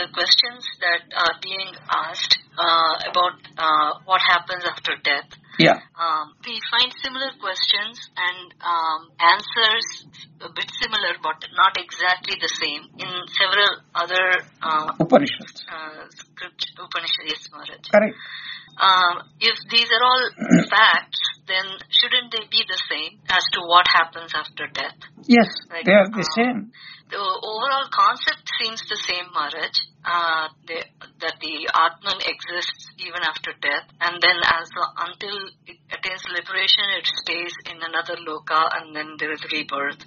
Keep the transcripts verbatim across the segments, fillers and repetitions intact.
the questions that are being asked uh, about uh, what happens after death, yeah. um, we find similar questions and um, answers a bit similar, but not exactly the same in several other uh, Upanishads. Uh, script Upanishads, yes, Maharaj. Correct. Um, if these are all facts, then shouldn't they be the same as to what happens after death? Yes, like, they are the um, same. The overall concept seems the same, Maharaj, uh, they, that the Atman exists even after death, and then as the, until it attains liberation, it stays in another loka, and then there is rebirth.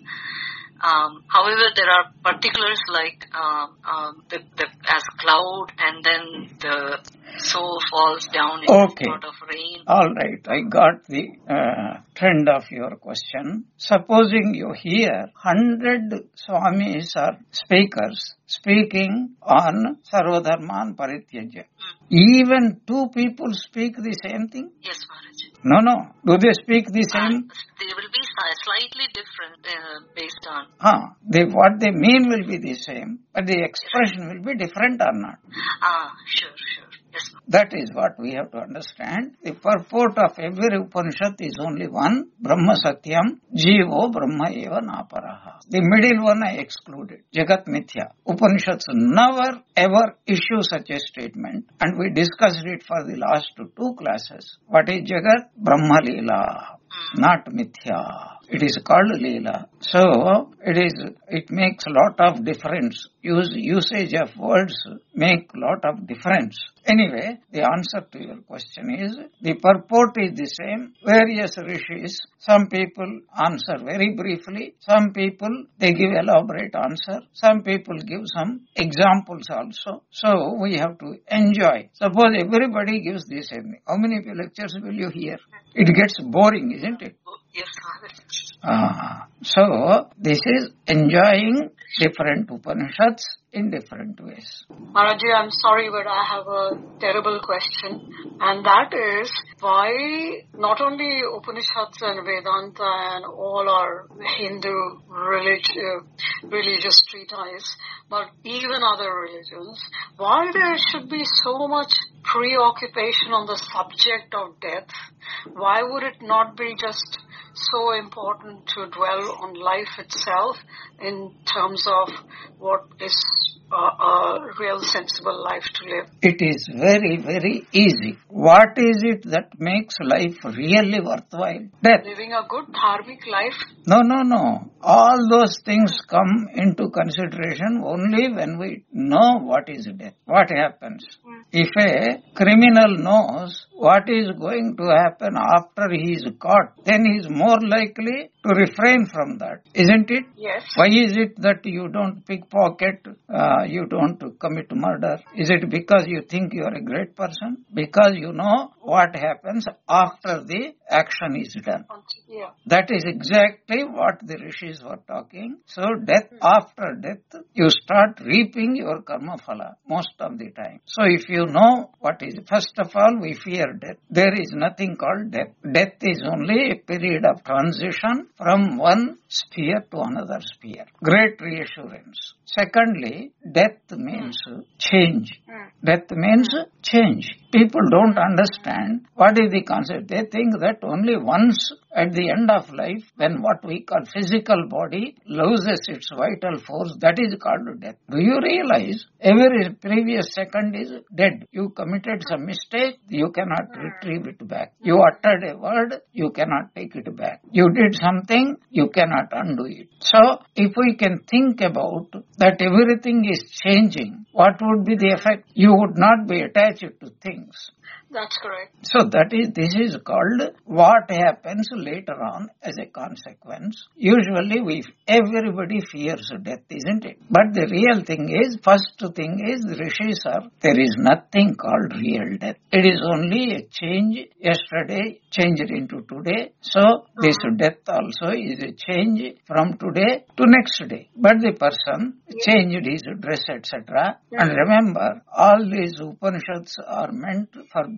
Um, however, there are particulars like um, um, the, the, as cloud, and then the soul falls down in okay. sort of rain. All right, I got the uh, trend of your question. Supposing you hear hundred swamis or speakers speaking on Sarvodharman Parityajya. Hmm. Even two people speak the same thing? Yes, Maharaj. No, no. Do they speak the same? Uh, they will be slightly different uh, based on... Ah, they, what they mean will be the same, but the expression will be different or not. Ah, sure, sure. Yes, ma'am. That is what we have to understand. The purport of every Upanishad is only one, Brahma Satyam, Jivo Brahma Eva Naparaha. The middle one I excluded, Jagat Mithya. Upanishads never ever issue such a statement, and we discussed it for the last two classes. What is Jagat? Brahma Leela, not Mithya. It is called Leela. So, it is, it makes a lot of difference. Use, usage of words make lot of difference. Anyway, the answer to your question is, the purport is the same. Various rishis, some people answer very briefly, some people, they give elaborate answer, some people give some examples also. So, we have to enjoy. Suppose everybody gives the same. How many lectures will you hear? It gets boring, isn't it? Yes, Ah, so, this is enjoying different Upanishads in different ways. Maharaji, I'm sorry, but I have a terrible question. And that is, why not only Upanishads and Vedanta and all our Hindu relig- religious treatises, but even other religions, why there should be so much preoccupation on the subject of death? Why would it not be just so important to dwell on life itself in terms of what is uh, a real sensible life to live? It is very, very easy. What is it that makes life really worthwhile? Death. Living a good dharmic life? No, no, no. All those things come into consideration only when we know what is death. What happens? Mm. If a criminal knows what is going to happen after he is caught, then he is more likely to refrain from that, isn't it? Yes. Why is it that you don't pickpocket, uh, you don't commit murder? Is it because you think you are a great person? Because you know what happens after the action is done. Yeah. That is exactly what the rishis were talking. So death, after death, you start reaping your karma phala most of the time. So if you know what is, first of all, we fear death. There is nothing called death. Death is only a period of transition from one sphere to another sphere. Great reassurance. Secondly, death means change. Death means change. People don't understand what is the concept. They think that only once at the end of life, when what we call physical body loses its vital force, that is called death. Do you realize every previous second is dead? You committed some mistake, you cannot retrieve it back. You uttered a word, you cannot take it back. You did something, you cannot undo it. So, if we can think about that everything is changing, what would be the effect? You would not be attached to things. That's correct. So that is, this is called what happens later on as a consequence. Usually we, everybody fears death, isn't it? But the real thing is, first thing is, rishis are, there is nothing called real death. It is only a change, yesterday changed into today. So this death also is a change from today to next day. But the person changed his dress, et cetera. And remember, all these Upanishads are meant for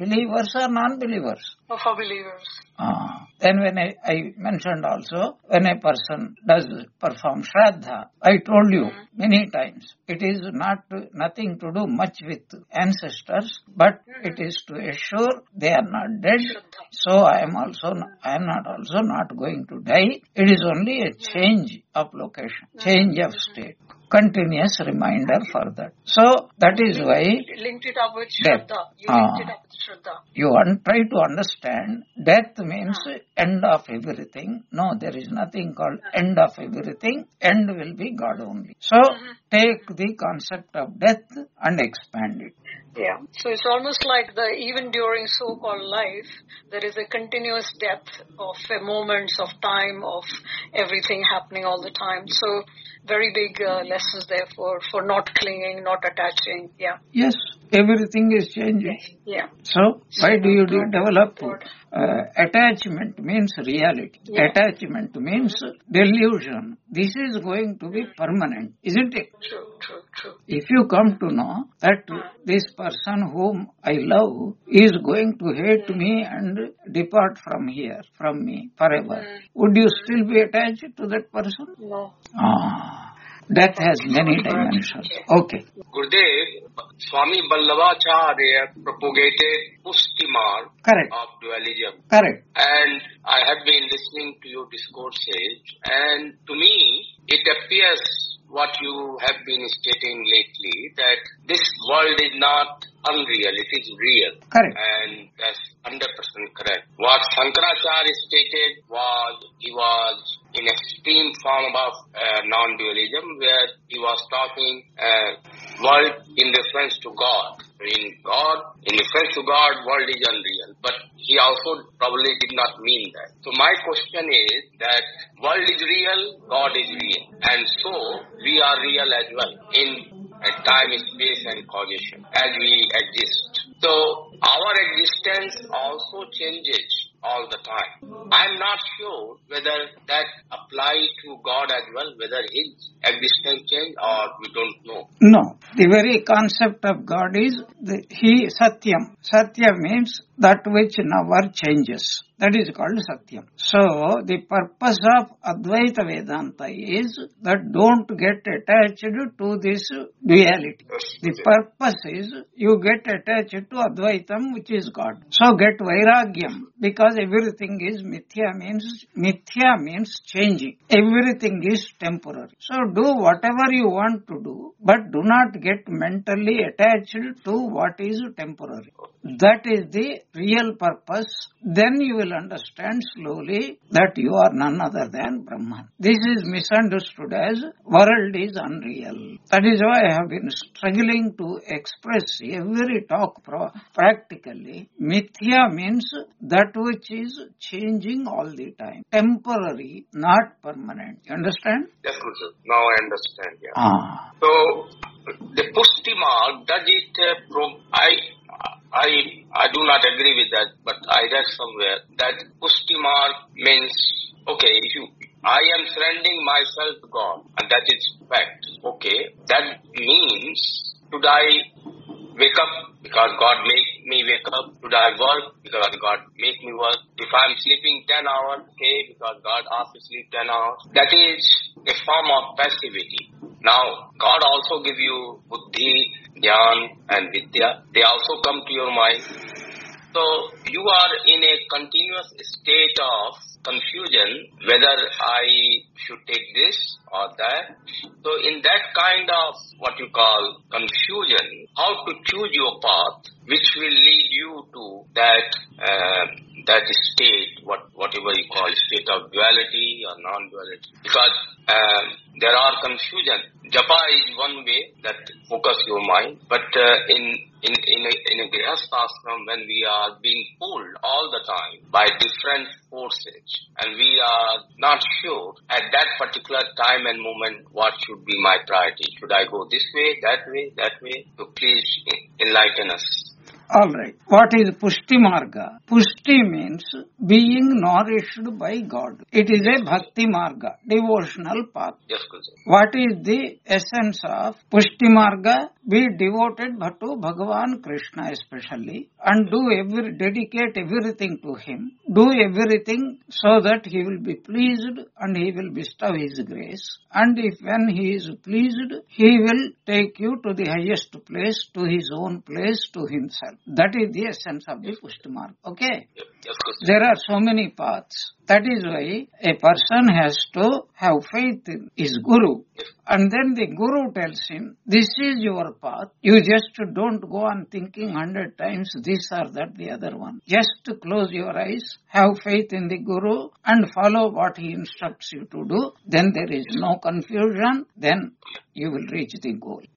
believers or non-believers? Or for believers. Ah. Then when I, I mentioned also, when a person does perform Shraddha, I told you mm. many times, it is not nothing to do much with ancestors, but mm. it is to assure they are not dead. Shraddha. So I am also, I am not also not going to die. It is only a change of location, change of state. Continuous reminder for that. So that is why linked it up with Shraddha. You ah, linked it up with Shraddha. You un- try to understand death means ah. end of everything. No, there is nothing called ah. end of everything. End will be God only. So mm-hmm. take the concept of death and expand it. Yeah. So it's almost like the even during so-called life, there is a continuous depth of uh, moments of time of everything happening all the time. So very big uh, lessons there for, for not clinging, not attaching. Yeah. Yes. Everything is changing. Yeah. So why do you de- develop uh, attachment means reality. Yeah. Attachment means mm-hmm. delusion. This is going to be permanent, isn't it? True, true, true. If you come to know that this person whom I love is going to hate mm-hmm. me and depart from here, from me forever, mm-hmm. would you still be attached to that person? No. Ah. Death has many dimensions. Okay. Gurudev, Swami Vallabhacharya propagated pushti marg Correct. of dualism. Correct. And I have been listening to your discourses, and to me, it appears what you have been stating lately, that this world is not unreal, it is real. Correct. And that's one hundred percent correct. What Shankaracharya stated was, he was in extreme form of uh, non-dualism, where he was talking uh, world in reference to God. In God, in reference to God, world is unreal. But he also probably did not mean that. So my question is that world is real, God is real. And so we are real as well in uh, time, space and causation as we exist. So our existence also changes all the time. I'm not sure whether that applies to God as well, whether his existence changed or we don't know. No. The very concept of God is the, He Satyam. Satya means that which never changes. That is called Satyam. So, the purpose of Advaita Vedanta is that don't get attached to this duality. The purpose is you get attached to Advaitam, which is God. So, get Vairagyam, because everything is Mithya means, Mithya means changing. Everything is temporary. So, do whatever you want to do, but do not get mentally attached to what is temporary. That is the real purpose. Then you will understand slowly that you are none other than Brahman. This is misunderstood as world is unreal. That is why I have been struggling to express every talk pro- practically. Mithya means that which is changing all the time. Temporary, not permanent. You understand? Yes, sir. Now I understand. Yeah. Ah. So the pushti marg, does it uh, pro- I I I do not agree with that, but I read somewhere that pushti marg means, okay, if you, I am surrendering myself to God, and that is fact. Okay, that means, should I wake up because God make me wake up? Should I work because God make me work? If I am sleeping ten hours, okay, because God asked me to sleep ten hours. That is a form of passivity. Now, God also give you buddhi, jnana and vidya. They also come to your mind. So, you are in a continuous state of confusion whether I should take this or that. So, in that kind of what you call confusion, how to choose your path which will lead you to that uh, that state, what whatever you call state of duality or non-duality. Because um, there are confusion. Japa is one way that focus your mind, but uh, in in in a, in a grihastha ashram, when we are being pulled all the time by different forces, and we are not sure at that particular time and moment what should be my priority. Should I go this way, that way, that way? So please enlighten us. All right. What is Pushti Marga? Pushti means being nourished by God. It is a Bhakti Marga, devotional path. Yes, Guruji. What is the essence of Pushti Marga? Be devoted to Bhagavan Krishna especially, and do every, dedicate everything to Him. Do everything so that He will be pleased and He will bestow His grace. And if when He is pleased, He will take you to the highest place, to His own place, to Himself. That is the essence of the Pushti Marga. Okay? Yes, Guruji. There are so many paths. That is why a person has to have faith in his Guru. And then the Guru tells him, this is your path. You just don't go on thinking hundred times this or that, the other one. Just close your eyes, have faith in the Guru and follow what he instructs you to do. Then there is no confusion. Then you will reach the goal.